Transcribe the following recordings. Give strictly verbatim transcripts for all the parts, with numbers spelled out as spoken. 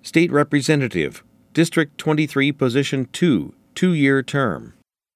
State Representative, District twenty-three, Position two, two-year term.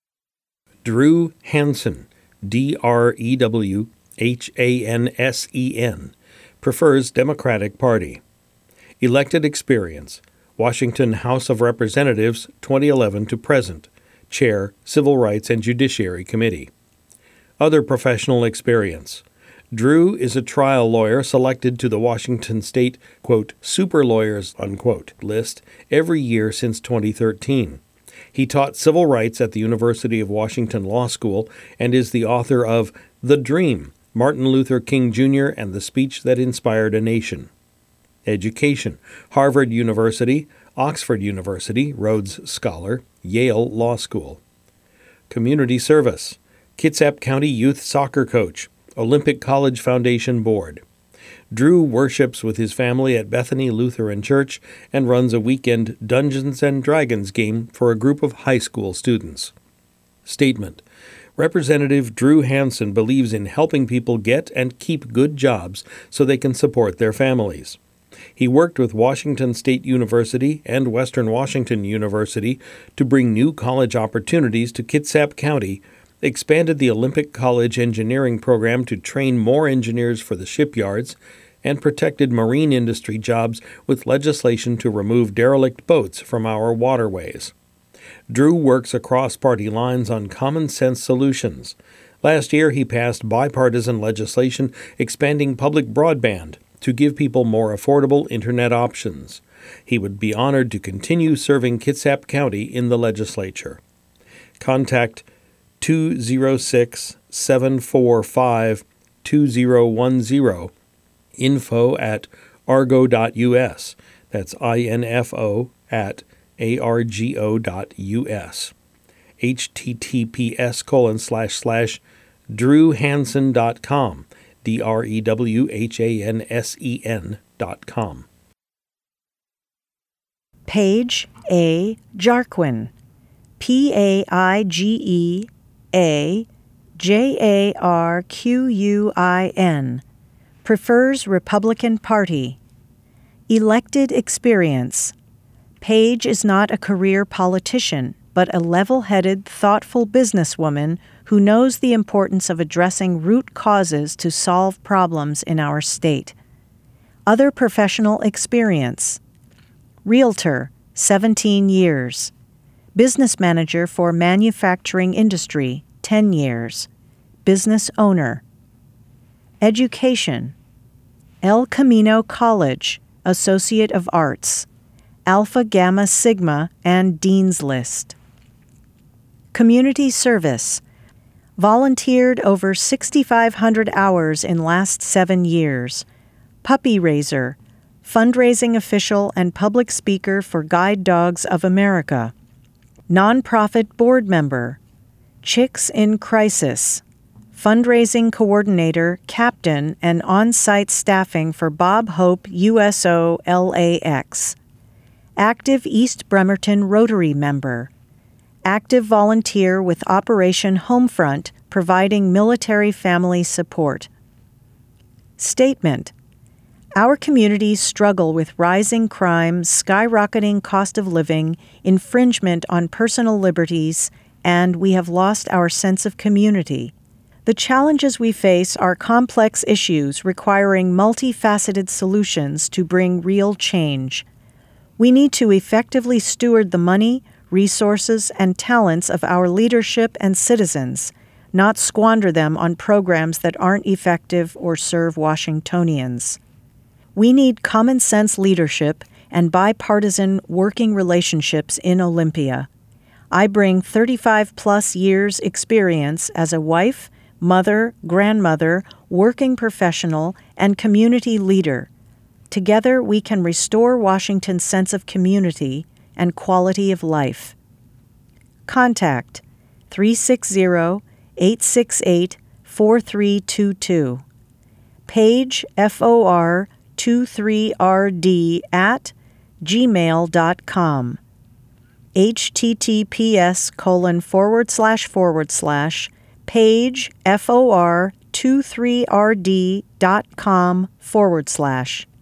Drew Hansen, D R E W H A N S E N, prefers Democratic Party. Elected experience, Washington House of Representatives, twenty eleven to present. Chair, Civil Rights and Judiciary Committee. Other professional experience. Drew is a trial lawyer selected to the Washington State, quote, super lawyers, unquote, list every year since twenty thirteen. He taught civil rights at the University of Washington Law School and is the author of The Dream, Martin Luther King Junior and the Speech That Inspired a Nation. Education, Harvard University, Oxford University, Rhodes Scholar, Yale Law School. Community service, Kitsap County Youth Soccer Coach, Olympic College Foundation Board. Drew worships with his family at Bethany Lutheran Church and runs a weekend Dungeons and Dragons game for a group of high school students. Statement. Representative Drew Hansen believes in helping people get and keep good jobs so they can support their families. He worked with Washington State University and Western Washington University to bring new college opportunities to Kitsap County, expanded the Olympic College engineering program to train more engineers for the shipyards, and protected marine industry jobs with legislation to remove derelict boats from our waterways. Drew works across party lines on common sense solutions. Last year, he passed bipartisan legislation expanding public broadband to give people more affordable Internet options. He would be honored to continue serving Kitsap County in the legislature. Contact two oh six, seven four five, two oh one oh, info at argo dot u s. That's I N F O at A R G O dot U S. H T T P S colon slash slash drew hansen dot com. D R E W H A N S E N dot com. Paige A. Jarquin, P A I G E A J A R Q U I N, prefers Republican Party. Elected experience. Paige is not a career politician, but a level-headed, thoughtful businesswoman who knows the importance of addressing root causes to solve problems in our state. Other professional experience. Realtor, seventeen years. Business manager for manufacturing industry, ten years. Business owner. Education. El Camino College, Associate of Arts. Alpha Gamma Sigma and Dean's List. Community service. Volunteered over sixty-five hundred hours in last seven years. Puppy raiser, fundraising official and public speaker for Guide Dogs of America. Nonprofit board member. Chicks in Crisis, fundraising coordinator, captain, and on-site staffing for Bob Hope U S O L A X. Active East Bremerton Rotary member. Active volunteer with Operation Homefront, providing military family support. Statement. Our communities struggle with rising crime, skyrocketing cost of living, infringement on personal liberties, and we have lost our sense of community. The challenges we face are complex issues requiring multifaceted solutions to bring real change. We need to effectively steward the money, resources, and talents of our leadership and citizens, not squander them on programs that aren't effective or serve Washingtonians. We need common sense leadership and bipartisan working relationships in Olympia. I bring thirty-five plus years experience as a wife, mother, grandmother, working professional, and community leader. Together we can restore Washington's sense of community and quality of life. Contact three six zero, eight six eight, four three two two. Page F O R twenty-three R D at gmail dot com. H T T P S colon forward slash forward slash page F O R twenty-three R D dot com forward slash.